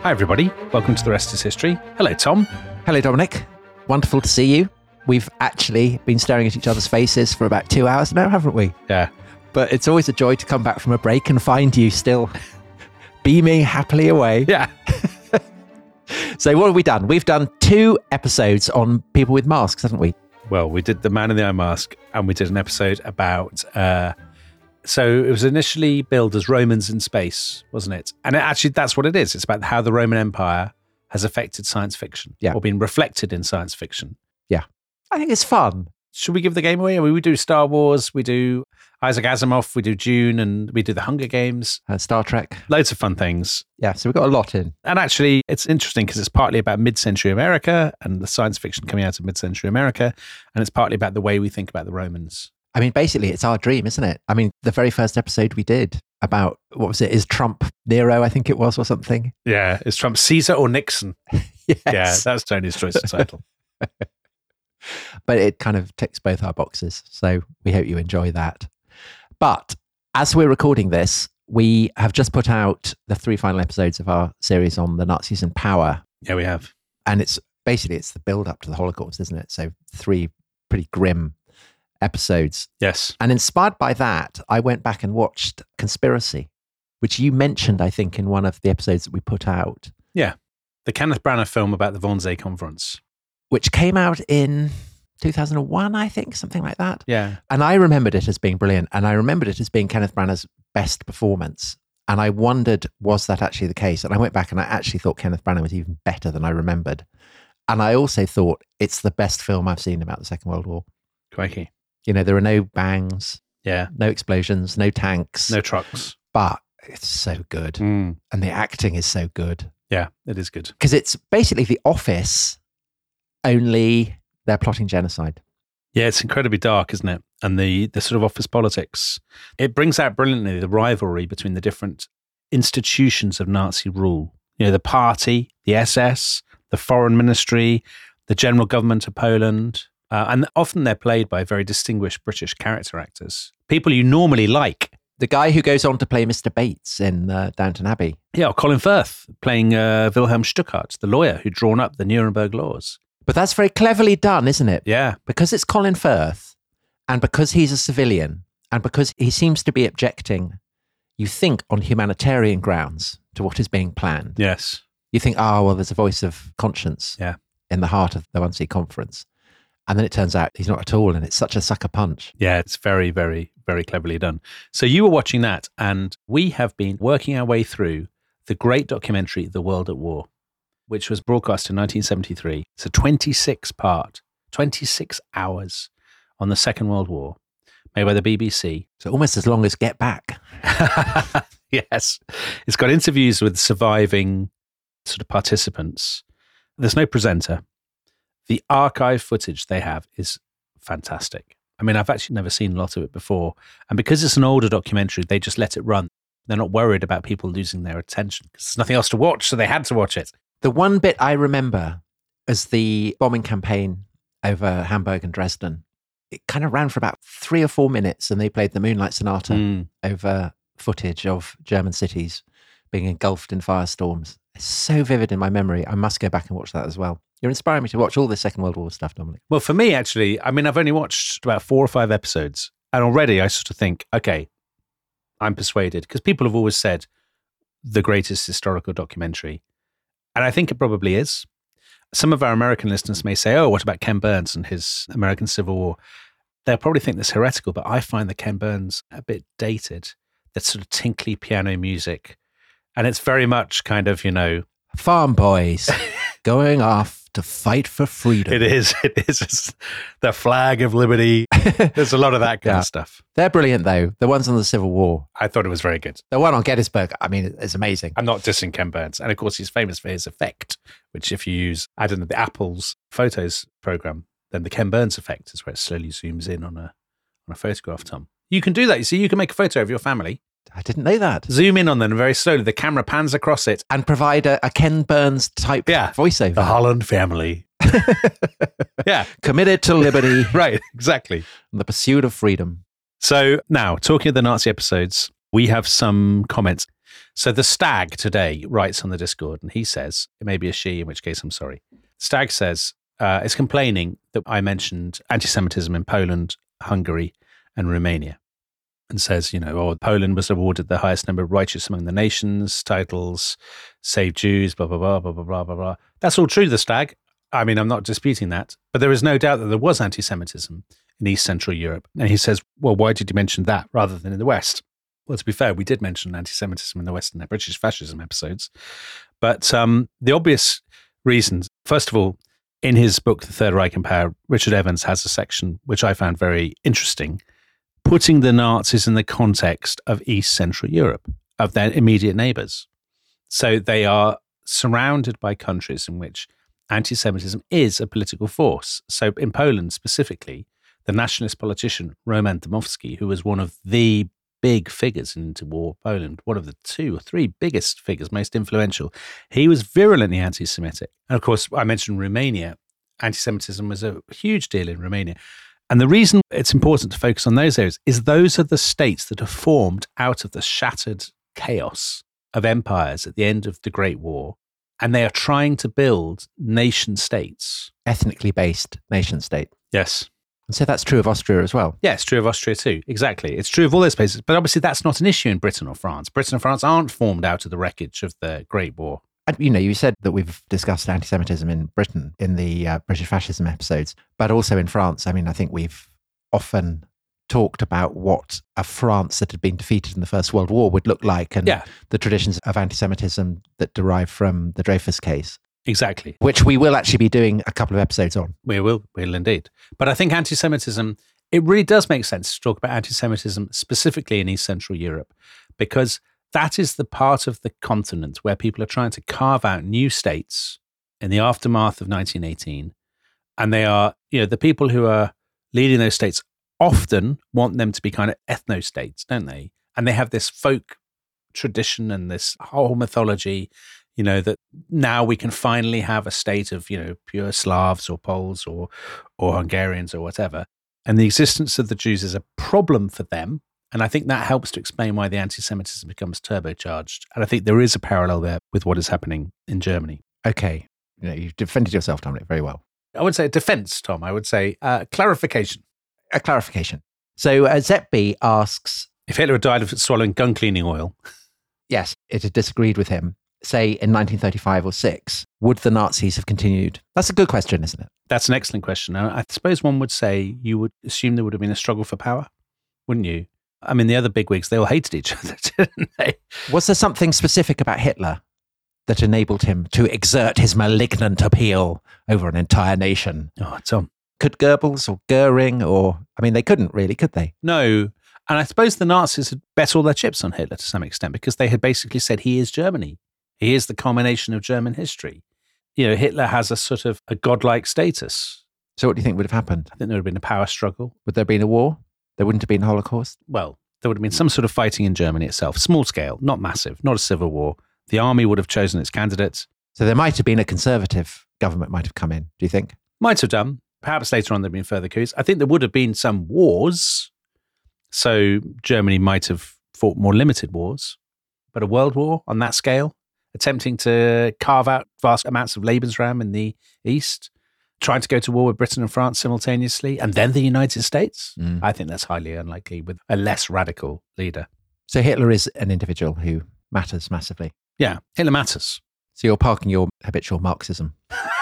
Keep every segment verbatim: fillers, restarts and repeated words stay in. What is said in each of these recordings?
Hi, everybody. Welcome to The Rest is History. Hello, Tom. Hello, Dominic. Wonderful to see you. We've actually been staring at each other's faces for about two hours now, haven't we? Yeah. But it's always a joy to come back from a break and find you still beaming happily away. Yeah. So what have we done? We've done two episodes on people with masks, haven't we? Well, we did The Man in the Iron Mask, and we did an episode about... Uh, so it was initially billed as Romans in space, wasn't it? And it actually, that's what it is. It's about how the Roman Empire has affected science fiction, yeah. or been reflected in science fiction. Yeah. I think it's fun. Should we give the game away? I mean, we do Star Wars, we do Isaac Asimov, we do Dune, and we do The Hunger Games. Uh, Star Trek. Loads of fun things. Yeah, so we've got a lot in. And actually, it's interesting because it's partly about mid-century America and the science fiction coming out of mid-century America, and it's partly about the way we think about the Romans. I mean, basically, it's our dream, isn't it? I mean, the very first episode we did about, what was it, is Trump Nero, I think it was, or something? Yeah, is Trump Caesar or Nixon? Yes. Yeah, that's Tony's choice of title. But it kind of ticks both our boxes, so we hope you enjoy that. But as we're recording this, we have just put out the three final episodes of our series on the Nazis and power. Yeah, we have. And it's basically, it's the build-up to the Holocaust, isn't it? So three pretty grim episodes. Yes. And inspired by that, I went back and watched Conspiracy, which you mentioned, I think, in one of the episodes that we put out. Yeah. The Kenneth Branagh film about the Wannsee Conference. Which came out in two thousand one, I think, something like that. Yeah. And I remembered it as being brilliant. And I remembered it as being Kenneth Branagh's best performance. And I wondered, was that actually the case? And I went back and I actually thought Kenneth Branagh was even better than I remembered. And I also thought it's the best film I've seen about the Second World War. Crikey. You know, there are no bangs, yeah, no explosions, no tanks, no trucks, but it's so good. Mm. And the acting is so good. Yeah, it is good. Because it's basically The Office, only they're plotting genocide. Yeah, it's incredibly dark, isn't it? And the, the sort of office politics. It brings out brilliantly the rivalry between the different institutions of Nazi rule. You know, the party, the S S, the foreign ministry, the general government of Poland. Uh, and often they're played by very distinguished British character actors. People you normally like. The guy who goes on to play Mister Bates in uh, Downton Abbey. Yeah, or Colin Firth playing uh, Wilhelm Stuckart, the lawyer who drawn up the Nuremberg laws. But that's very cleverly done, isn't it? Yeah. Because it's Colin Firth, and because he's a civilian, and because he seems to be objecting, you think, on humanitarian grounds to what is being planned. Yes. You think, oh, well, there's a voice of conscience yeah. in the heart of the Wannsee Conference. And then it turns out he's not at all, and it's such a sucker punch. Yeah, it's very, very, very cleverly done. So you were watching that, and we have been working our way through the great documentary, The World at War, which was broadcast in nineteen seventy-three. It's a twenty-six part, twenty-six hours on the Second World War, made by the B B C. So almost as long as Get Back. Yes. It's got interviews with surviving sort of participants. There's no presenter. The archive footage they have is fantastic. I mean, I've actually never seen a lot of it before. And because it's an older documentary, they just let it run. They're not worried about people losing their attention because there's nothing else to watch, so they had to watch it. The one bit I remember as the bombing campaign over Hamburg and Dresden, it kind of ran for about three or four minutes, and they played the Moonlight Sonata mm. over footage of German cities being engulfed in firestorms. It's so vivid in my memory. I must go back and watch that as well. You're inspiring me to watch all this Second World War stuff, Dominic. Well, for me, actually, I mean, I've only watched about four or five episodes, and already I sort of think, okay, I'm persuaded, because people have always said the greatest historical documentary. And I think it probably is. Some of our American listeners may say, oh, what about Ken Burns and his American Civil War? They'll probably think that's heretical, but I find the Ken Burns a bit dated. That sort of tinkly piano music. And it's very much kind of, you know... Farm boys going off to fight for freedom. It is. It is. It's the flag of liberty. There's a lot of that kind yeah. of stuff. They're brilliant, though. The ones on the Civil War. I thought it was very good. The one on Gettysburg, I mean, it's amazing. I'm not dissing Ken Burns. And of course, he's famous for his effect, which if you use, I don't know, the Apple's Photos program, then the Ken Burns effect is where it slowly zooms in on a on a photograph, Tom. You can do that. You see, you can make a photo of your family. I didn't know that. Zoom in on them very slowly. The camera pans across it. And provide a, a Ken Burns type yeah. voiceover. The Holland family. yeah. Committed to liberty. Right, exactly. And the pursuit of freedom. So now, talking of the Nazi episodes, we have some comments. So the Stag today writes on the Discord, and he says, it may be a she, in which case I'm sorry. Stag says, uh, is complaining that I mentioned anti-Semitism in Poland, Hungary, and Romania. And says, you know, oh, Poland was awarded the highest number of righteous among the nations, titles, save Jews, blah, blah, blah, blah, blah, blah, blah, blah. That's all true, the Stag. I mean, I'm not disputing that. But there is no doubt that there was anti-Semitism in East Central Europe. And he says, well, why did you mention that rather than in the West? Well, to be fair, we did mention anti-Semitism in the West in the British fascism episodes. But um, the obvious reasons, first of all, in his book, The Third Reich in Power, Richard Evans has a section which I found very interesting, putting the Nazis in the context of East Central Europe, of their immediate neighbours. So they are surrounded by countries in which anti-Semitism is a political force. So in Poland specifically, the nationalist politician Roman Dmowski, who was one of the big figures in interwar Poland, one of the two or three biggest figures, most influential, he was virulently anti-Semitic. And of course, I mentioned Romania. Anti-Semitism was a huge deal in Romania. And the reason it's important to focus on those areas is those are the states that are formed out of the shattered chaos of empires at the end of the Great War. And they are trying to build nation states. Ethnically based nation state. Yes. And so that's true of Austria as well. Yeah, it's true of Austria too. Exactly. It's true of all those places. But obviously that's not an issue in Britain or France. Britain and France aren't formed out of the wreckage of the Great War. And, you know, you said that we've discussed anti-Semitism in Britain in the uh, British fascism episodes, but also in France. I mean, I think we've often talked about what a France that had been defeated in the First World War would look like, and yeah. the traditions of anti-Semitism that derive from the Dreyfus case. Exactly. Which we will actually be doing a couple of episodes on. We will, will indeed. But I think anti-Semitism, it really does make sense to talk about anti-Semitism specifically in East Central Europe, because that is the part of the continent where people are trying to carve out new states in the aftermath of nineteen eighteen. And they are, you know, the people who are leading those states often want them to be kind of ethno-states, don't they? And they have this folk tradition and this whole mythology, you know, that now we can finally have a state of, you know, pure Slavs or Poles or or Hungarians or whatever. And the existence of the Jews is a problem for them. And I think that helps to explain why the anti-Semitism becomes turbocharged. And I think there is a parallel there with what is happening in Germany. Okay. You know, you've defended yourself, Dominic, very well. I would say defense, Tom. I would say uh, clarification. A clarification. So uh, Zetby asks, if Hitler had died of swallowing gun cleaning oil. Yes, it had disagreed with him. Say in nineteen thirty-five or six, would the Nazis have continued? That's a good question, isn't it? That's an excellent question. I suppose one would say you would assume there would have been a struggle for power, wouldn't you? I mean, the other bigwigs, they all hated each other, didn't they? Was there something specific about Hitler that enabled him to exert his malignant appeal over an entire nation? Oh, Tom. Could Goebbels or Goering or, I mean, they couldn't really, could they? No. And I suppose the Nazis had bet all their chips on Hitler to some extent because they had basically said he is Germany. He is the culmination of German history. You know, Hitler has a sort of a godlike status. So what do you think would have happened? I think there would have been a power struggle. Would there have been a war? There wouldn't have been a Holocaust? Well, there would have been some sort of fighting in Germany itself. Small scale, not massive, not a civil war. The army would have chosen its candidates. So there might have been a conservative government might have come in, do you think? Might have done. Perhaps later on there have been further coups. I think there would have been some wars. So Germany might have fought more limited wars. But a world war on that scale, attempting to carve out vast amounts of Lebensraum in the East, trying to go to war with Britain and France simultaneously, and then the United States, mm. I think that's highly unlikely with a less radical leader. So Hitler is an individual who matters massively. Yeah, Hitler matters. So you're parking your habitual Marxism.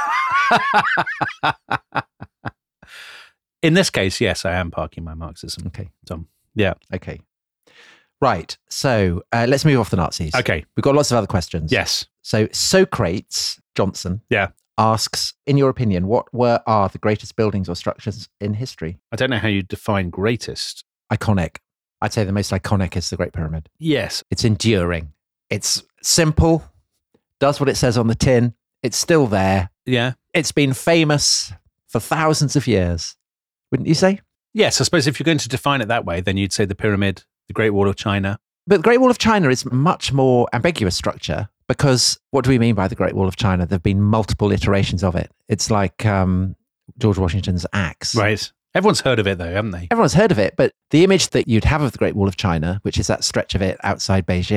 In this case, yes, I am parking my Marxism. Okay. Tom. Yeah. Okay. Right. So uh, let's move off the Nazis. Okay. We've got lots of other questions. Yes. So Socrates Johnson yeah. asks, in your opinion, what were are the greatest buildings or structures in history? I don't know how you define greatest. Iconic. I'd say the most iconic is the Great Pyramid. Yes. It's enduring. It's simple, does what it says on the tin. It's still there. Yeah. It's been famous for thousands of years. Wouldn't you say? Yes, I suppose if you're going to define it that way, then you'd say the pyramid, the Great Wall of China. But the Great Wall of China is much more ambiguous structure because what do we mean by the Great Wall of China? There have been multiple iterations of it. It's like um, George Washington's axe. Right. Everyone's heard of it though, haven't they? Everyone's heard of it, but the image that you'd have of the Great Wall of China, which is that stretch of it outside Beijing,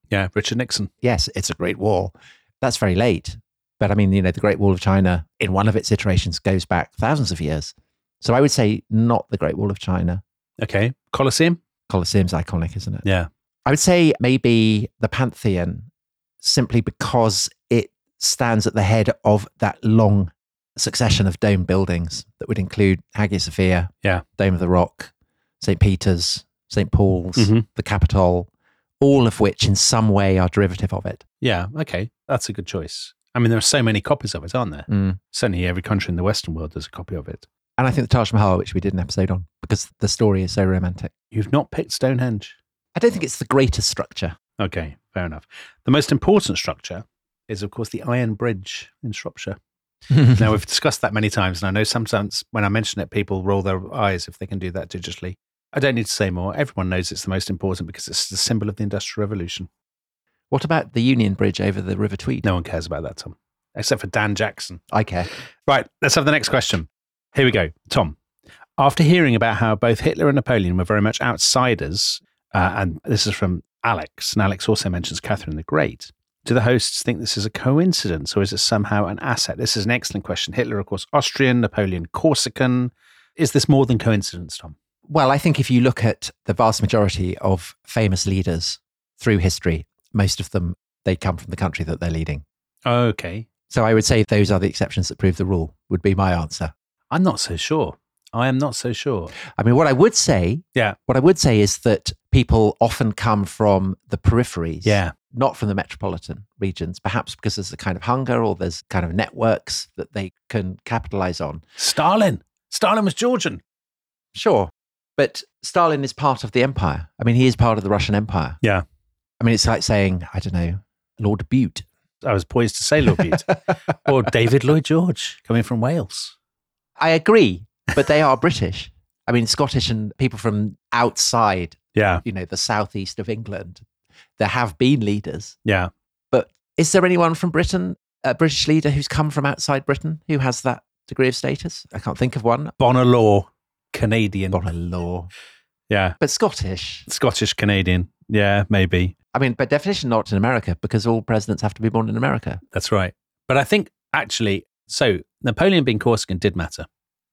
Yeah, Richard Nixon. Yes, it's a Great Wall. That's very late. But I mean, you know, the Great Wall of China in one of its iterations goes back thousands of years. So I would say not the Great Wall of China. Okay. Colosseum? Colosseum's iconic, isn't it? Yeah. I would say maybe the Pantheon, simply because it stands at the head of that long succession of dome buildings that would include Hagia Sophia, yeah. Dome of the Rock, Saint Peter's, Saint Paul's, mm-hmm. the Capitol, all of which in some way are derivative of it. Yeah, okay. That's a good choice. I mean, there are so many copies of it, aren't there? Mm. Certainly every country in the Western world there's a copy of it. And I think the Taj Mahal, which we did an episode on, because the story is so romantic. You've not picked Stonehenge? I don't think it's the greatest structure. Okay, fair enough. The most important structure is, of course, the Iron Bridge in Shropshire. Now, we've discussed that many times, and I know sometimes when I mention it, people roll their eyes if they can do that digitally. I don't need to say more. Everyone knows it's the most important because it's the symbol of the Industrial Revolution. What about the Union Bridge over the River Tweed? No one cares about that, Tom, except for Dan Jackson. I care. Right, let's have the next question. Here we go. Tom, after hearing about how both Hitler and Napoleon were very much outsiders, uh, and this is from Alex, and Alex also mentions Catherine the Great, do the hosts think this is a coincidence or is it somehow an asset? This is an excellent question. Hitler, of course, Austrian, Napoleon, Corsican. Is this more than coincidence, Tom? Well, I think if you look at the vast majority of famous leaders through history, most of them, they come from the country that they're leading. Okay. So I would say those are the exceptions that prove the rule, would be my answer. I'm not so sure. I am not so sure. I mean, what I would say, yeah. what I would say is that people often come from the peripheries, yeah. not from the metropolitan regions, perhaps because there's a kind of hunger or there's kind of networks that they can capitalize on. Stalin. Stalin was Georgian. Sure. But Stalin is part of the empire. I mean, he is part of the Russian Empire. Yeah. I mean, it's like saying, I don't know, Lord Bute. I was poised to say Lord Bute. Or David Lloyd George, coming from Wales. I agree, but they are British. I mean, Scottish and people from outside, yeah. you know, the southeast of England, there have been leaders. Yeah. But is there anyone from Britain, a British leader who's come from outside Britain who has that degree of status? I can't think of one. Bonar Law, Canadian. Bonar Law. Yeah. But Scottish. Scottish, Canadian. Yeah, maybe. I mean, by definition, not in America, because all presidents have to be born in America. That's right. But I think actually, so Napoleon being Corsican did matter.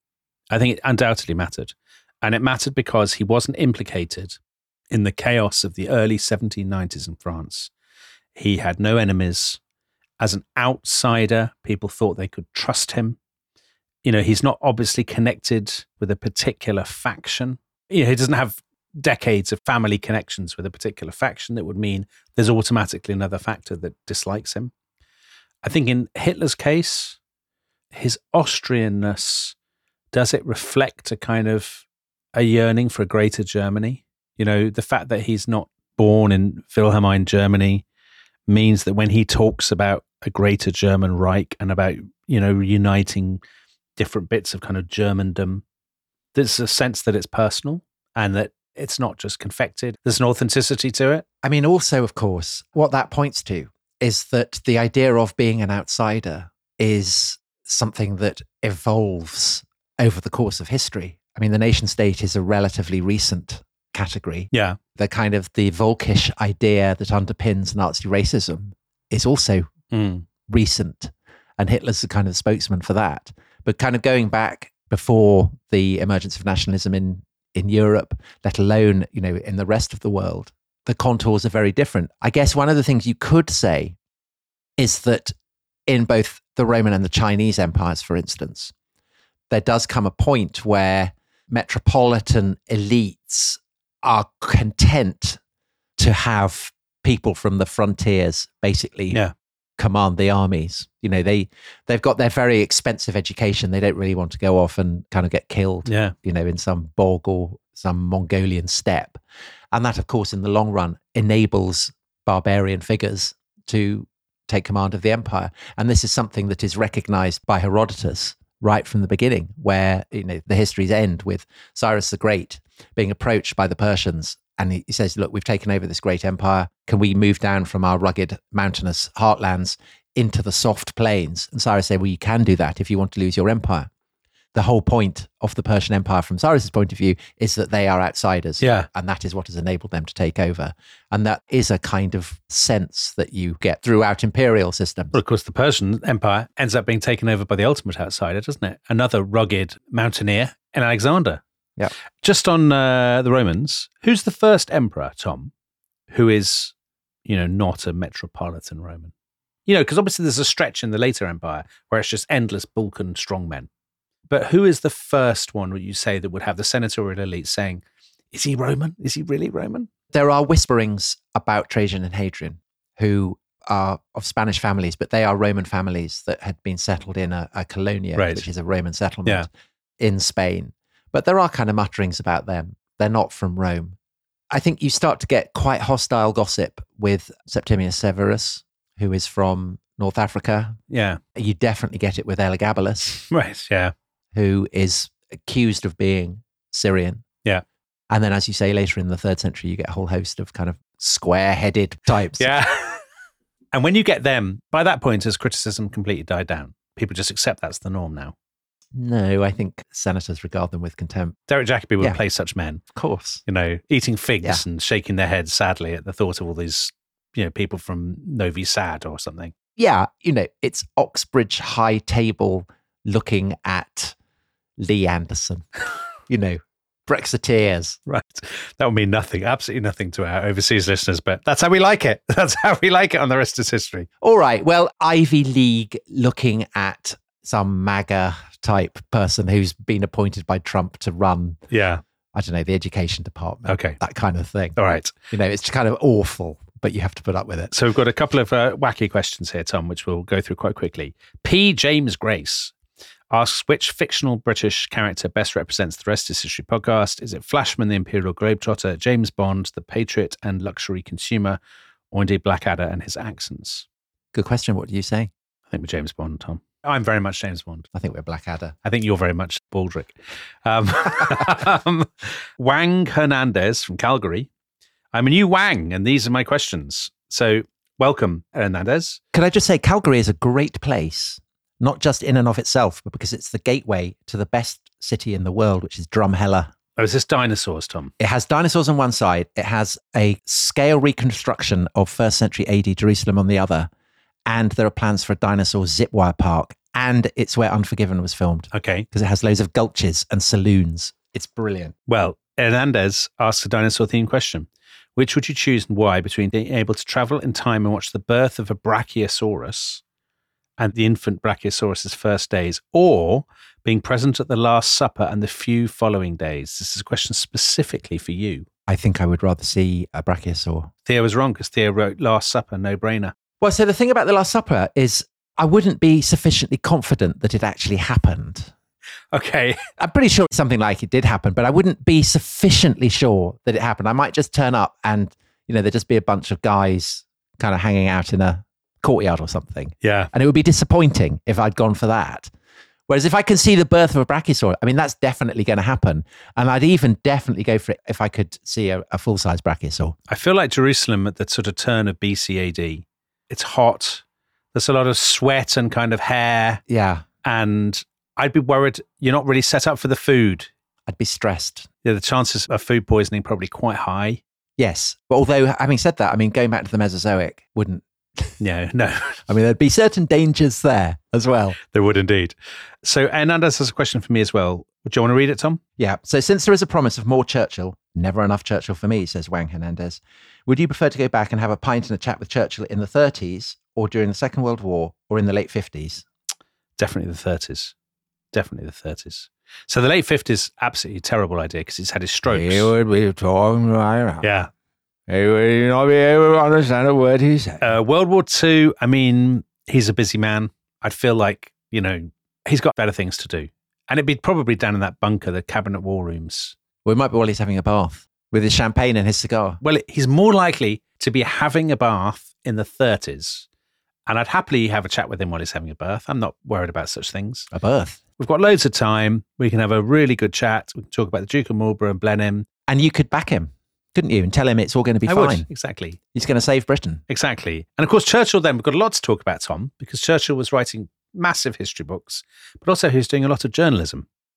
I think it undoubtedly mattered. And it mattered because he wasn't implicated in the chaos of the early seventeen nineties in France. He had no enemies. As an outsider, people thought they could trust him. You know, he's not obviously connected with a particular faction. You know, he doesn't have decades of family connections with a particular faction that would mean there's automatically another factor that dislikes him. I think in Hitler's case, his Austrianness, does it reflect a kind of a yearning for a greater Germany? You know, the fact that he's not born in Wilhelmine, Germany, means that when he talks about a greater German Reich and about, you know, uniting different bits of kind of Germandom, there's a sense that it's personal and that it's not just confected. There's an authenticity to it. I mean, also, of course, what that points to is that the idea of being an outsider is something that evolves over the course of history. I mean, the nation state is a relatively recent category. Yeah. The kind of the Volkish idea that underpins Nazi racism is also mm. recent. And Hitler's the kind of spokesman for that. But kind of going back before the emergence of nationalism in, in Europe, let alone, you know, in the rest of the world, the contours are very different. I guess one of the things you could say is that in both the Roman and the Chinese empires, for instance, there does come a point where metropolitan elites are content to have people from the frontiers basically yeah. command the armies. You know, they, they've got their very expensive education. They don't really want to go off and kind of get killed, yeah. you know, in some bog or some Mongolian steppe. And that, of course, in the long run, enables barbarian figures to take command of the empire. And this is something that is recognized by Herodotus right from the beginning, where, you know, the histories end with Cyrus the Great being approached by the Persians. And he says, look, we've taken over this great empire. Can we move down from our rugged mountainous heartlands into the soft plains? And Cyrus said, well, you can do that if you want to lose your empire. the whole point of the Persian Empire from Cyrus's point of view is that they are outsiders. Yeah. And that is what has enabled them to take over. And that is a kind of sense that you get throughout imperial systems. Well, of course, the Persian Empire ends up being taken over by the ultimate outsider, doesn't it? Another rugged mountaineer in Alexander. Yeah. Just on uh, the Romans, who's the first emperor, Tom, who is, you know, not a metropolitan Roman? You know, because obviously there's a stretch in the later empire where it's just endless Balkan strongmen. But who is the first one, would you say, that would have the senatorial elite saying, is he Roman? Is he really Roman? There are whisperings about Trajan and Hadrian, who are of Spanish families, but they are Roman families that had been settled in a, a colonia, Right. which is a Roman settlement Yeah. in Spain. But there are kind of mutterings about them. They're not from Rome. I think you start to get quite hostile gossip with Septimius Severus, who is from North Africa. Yeah. You definitely get it with Elagabalus, Right. Yeah. who is accused of being Syrian. Yeah. And then, as you say, later in the third century, you get a whole host of kind of square-headed types. Yeah. And when you get them, by that point, has criticism completely died down? People just accept that's the norm now. No, I think senators regard them with contempt. Derek Jacobi would Yeah. play such men, Of course. you know, eating figs Yeah. and shaking their heads sadly at the thought of all these, you know, people from Novi Sad or something. Yeah, you know, it's Oxbridge High Table looking at Lee Anderson, you know, Brexiteers. Right. That would mean nothing, absolutely nothing to our overseas listeners, but that's how we like it. That's how we like it on The Rest is History. All right, well, Ivy League looking at some MAGA type person who's been appointed by Trump to run, Yeah. I don't know, the education department. Okay. That kind of thing. All right. You know, it's kind of awful, but you have to put up with it. So we've got a couple of uh, wacky questions here, Tom, which we'll go through quite quickly. P. James Grace asks, which fictional British character best represents the Rest is History podcast? Is it Flashman, the Imperial Globetrotter, James Bond, the Patriot and Luxury Consumer, or indeed Blackadder and his accents? Good question. What do you say? I think we're James Bond, Tom. I'm very much James Bond. I think we're Blackadder. I think you're very much Baldrick. Um, um, Wang Hernandez from Calgary. I'm a new Wang, and these are my questions. So welcome, Hernandez. Could I just say, Calgary is a great place, not just in and of itself, but because it's the gateway to the best city in the world, which is Drumheller. Oh, is this dinosaurs, Tom? It has dinosaurs on one side. It has a scale reconstruction of first century A D Jerusalem on the other. And there are plans for a dinosaur zipwire park. And it's where Unforgiven was filmed Okay. because it has loads of gulches and saloons. It's brilliant. Well, Hernandez asks a dinosaur-themed question. Which would you choose and why between being able to travel in time and watch the birth of a Brachiosaurus and the infant Brachiosaurus's first days, or being present at the Last Supper and the few following days? This is a question specifically for you. I think I would rather see a brachiosaur. Theo was wrong because Theo wrote Last Supper, no-brainer. Well, so the thing about the Last Supper is I wouldn't be sufficiently confident that it actually happened. Okay. I'm pretty sure something like it did happen, but I wouldn't be sufficiently sure that it happened. I might just turn up and, you know, there'd just be a bunch of guys kind of hanging out in a courtyard or something. Yeah. And it would be disappointing if I'd gone for that. Whereas if I can see the birth of a brachiosaur, I mean, that's definitely going to happen. And I'd even definitely go for it if I could see a, a full-size brachiosaur. I feel like Jerusalem at the sort of turn of B C A D. It's hot. There's a lot of sweat and kind of hair. Yeah. And I'd be worried you're not really set up for the food. I'd be stressed. Yeah, the chances of food poisoning probably quite high. Yes. But although, having said that, I mean, going back to the Mesozoic wouldn't. No, no. I mean, there'd be certain dangers there as well. There would indeed. So Hernandez has a question for me as well. Do you want to read it, Tom? Yeah. So since there is a promise of more Churchill, never enough Churchill for me, says Wang Hernandez, would you prefer to go back and have a pint and a chat with Churchill in the thirties or during the Second World War or in the late fifties? Definitely the thirties. Definitely the thirties. So the late fifties, absolutely terrible idea because he's had his strokes. He would be talking right now. Yeah. He would not be able to understand a word he said. Uh, World War Two, I mean, he's a busy man. I'd feel like, you know, he's got better things to do. And it'd be probably down in that bunker, the cabinet war rooms. Well, it might be while he's having a bath with his champagne and his cigar. Well, he's more likely to be having a bath in the thirties. And I'd happily have a chat with him while he's having a bath. I'm not worried about such things. A bath. We've got loads of time. We can have a really good chat. We can talk about the Duke of Marlborough and Blenheim. And you could back him, couldn't you? And tell him it's all going to be I fine. would, exactly. He's going to save Britain. Exactly. And of course, Churchill then, we've got a lot to talk about, Tom, because Churchill was writing massive history books, but also he was doing a lot of journalism.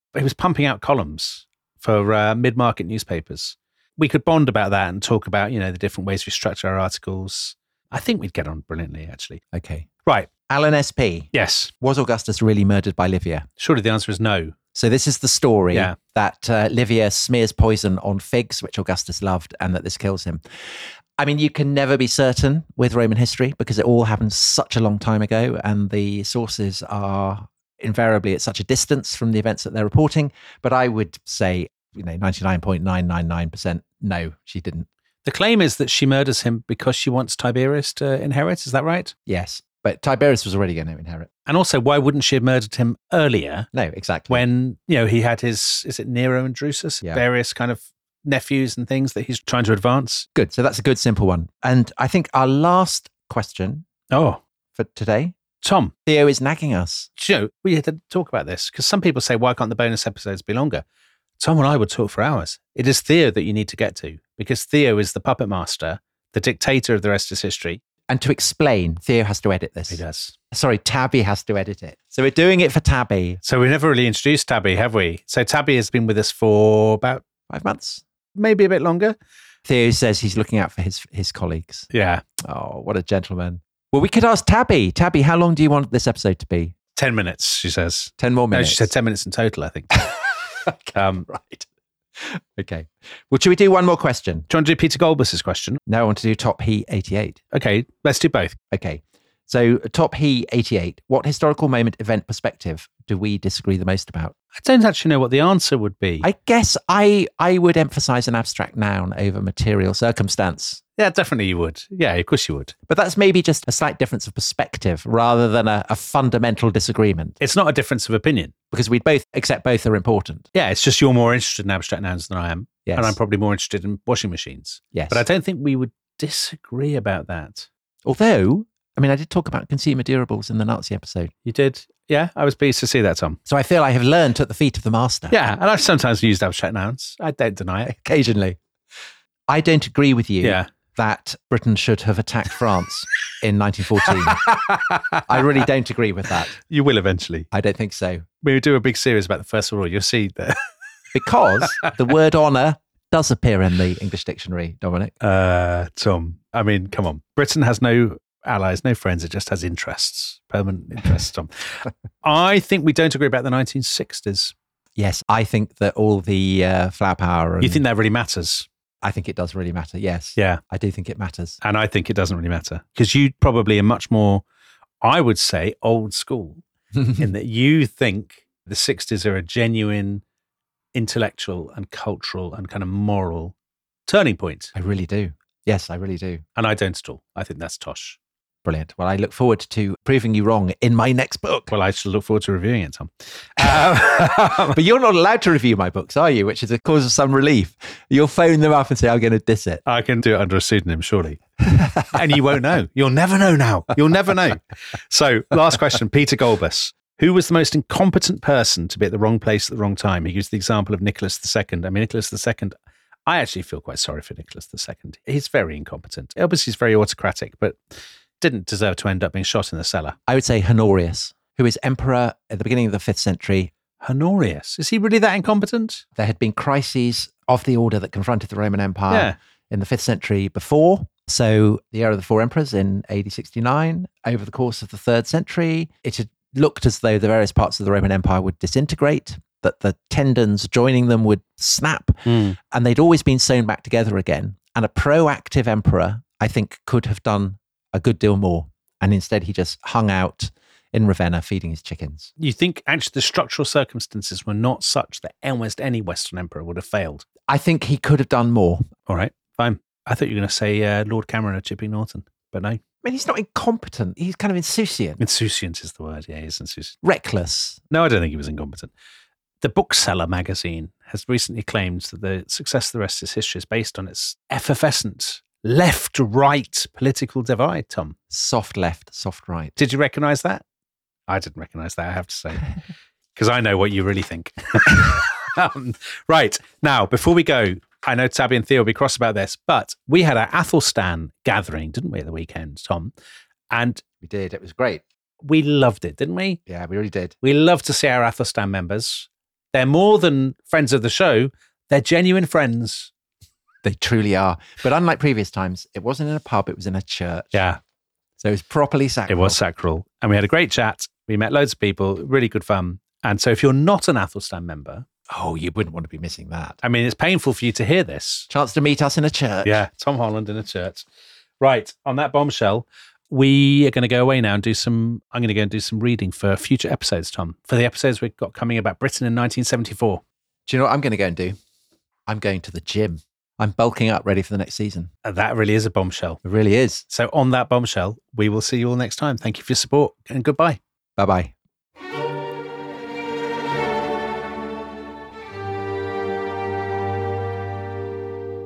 he was pumping out columns for uh, mid-market newspapers. We could bond about that and talk about, you know, the different ways we structure our articles. I think we'd get on brilliantly, actually. Okay. Right. Alan S P. Yes. Was Augustus really murdered by Livia? Surely the answer is no. So this is the story Yeah. that uh, Livia smears poison on figs, which Augustus loved, and that this kills him. I mean, you can never be certain with Roman history because it all happened such a long time ago and the sources are invariably at such a distance from the events that they're reporting. But I would say, you know, ninety-nine point nine nine nine percent no, she didn't. The claim is that she murders him because she wants Tiberius to inherit. Is that right? Yes. But Tiberius was already going to inherit. And also, why wouldn't she have murdered him earlier? No, exactly. When, you know, he had his, is it Nero and Drusus? Yeah. Various kind of nephews and things that he's trying to advance. Good. So that's a good, simple one. And I think our last question Oh, for today, Tom, Theo is nagging us. do you know, we had to talk about this because some people say, why can't the bonus episodes be longer? Tom and I would talk for hours. It is Theo that you need to get to because Theo is the puppet master, the dictator of the rest is history. And to explain, Theo has to edit this. He does. Sorry, Tabby has to edit it. So we're doing it for Tabby. So we never really introduced Tabby, have we? So Tabby has been with us for about Five months. maybe a bit longer. Theo says he's looking out for his his colleagues. Yeah. Oh, what a gentleman. Well, we could ask Tabby. Tabby, how long do you want this episode to be? ten minutes, she says. ten more No, minutes. she said ten minutes in total, I think. Okay, um, right. Okay. Well, should we do one more question? Do you want to do Peter Golbus's question? No, I want to do Top He eighty-eight. Okay, let's do both. Okay. So Top He eighty-eight. What historical moment, event, perspective do we disagree the most about? I don't actually know what the answer would be. I guess I I would emphasize an abstract noun over material circumstance. Yeah, definitely you would. Yeah, of course you would. But that's maybe just a slight difference of perspective rather than a, a fundamental disagreement It's not a difference of opinion. because we both accept both are important. Yeah, it's just you're more interested in abstract nouns than I am. Yes. And I'm probably more interested in washing machines. Yes. But I don't think we would disagree about that. Although, I mean, I did talk about consumer durables in the Nazi episode. You did? Yeah, I was pleased to see that, Tom. So I feel I have learned at the feet of the master. Yeah, and I've sometimes used abstract nouns. I don't deny it. Occasionally. I don't agree with you Yeah. that Britain should have attacked France in nineteen fourteen. I really don't agree with that. You will eventually. I don't think so. When we do a big series about the First World War, you'll see that. Because the word honour does appear in the English dictionary, Dominic. Uh, Tom, I mean, come on. Britain has no allies, no friends. It just has interests, permanent interests, Tom. I think we don't agree about the nineteen sixties. Yes, I think that all the uh, flower power... And You think that really matters? I think it does really matter, yes. Yeah. I do think it matters. And I think it doesn't really matter because you probably are much more, I would say, old school in that you think the sixties are a genuine intellectual and cultural and kind of moral turning point. I really do. Yes, I really do. And I don't at all. I think that's tosh. Brilliant. Well, I look forward to proving you wrong in my next book. Well, I shall look forward to reviewing it, Tom. Um, But you're not allowed to review my books, are you? Which is a cause of some relief. You'll phone them up and say, I'm going to diss it. I can do it under a pseudonym, surely. And you won't know. You'll never know now. You'll never know. So, last question, Peter Golbus. Who was the most incompetent person to be at the wrong place at the wrong time? He gives the example of Nicholas the Second. I mean, Nicholas the Second, I actually feel quite sorry for Nicholas the Second. He's very incompetent. Obviously, he's very autocratic, but didn't deserve to end up being shot in the cellar. I would say Honorius, who is emperor at the beginning of the fifth century. Honorius. Is he really that incompetent? There had been crises of the order that confronted the Roman Empire Yeah. in the fifth century before. So the era of the four emperors in A D sixty-nine, over the course of the third century, it had looked as though the various parts of the Roman Empire would disintegrate, that the tendons joining them would snap, Mm. and they'd always been sewn back together again. And a proactive emperor, I think, could have done a good deal more. And instead, he just hung out in Ravenna feeding his chickens. You think actually the structural circumstances were not such that almost any Western emperor would have failed? I think he could have done more. All right, fine. I thought you were going to say uh, Lord Cameron or Chipping Norton, but no. I mean, he's not incompetent. He's kind of insouciant, Insouciant is the word. Yeah, he's insouciant. reckless. No, I don't think he was incompetent. The Bookseller magazine has recently claimed that the success of the rest is history is based on its effervescent left-right political divide, Tom. Soft left, soft right. Did you recognise that? I didn't recognise that, I have to say, because I know what you really think. um, right, now, before we go, I know Tabby and Theo will be cross about this, but we had our Athelstan gathering, didn't we, at the weekend, Tom? And We did. It was great. we loved it, didn't we? Yeah, we really did. We love to see our Athelstan members. They're more than friends of the show. They're genuine friends. They truly are. But unlike previous times, it wasn't in a pub, it was in a church. Yeah. So it was properly sacral. It was sacral. And we had a great chat. We met loads of people, really good fun. And so if you're not an Athelstan member... Oh, you wouldn't want to be missing that. I mean, it's painful for you to hear this. Chance to meet us in a church. Yeah, Tom Holland in a church. Right, on that bombshell, we are going to go away now and do some... I'm going to go and do some reading for future episodes, Tom. For the episodes we've got coming about Britain in nineteen seventy-four. Do you know what I'm going to go and do? I'm going to the gym. I'm bulking up, ready for the next season. And that really is a bombshell. It really is. So on that bombshell, we will see you all next time. Thank you for your support and goodbye. Bye-bye.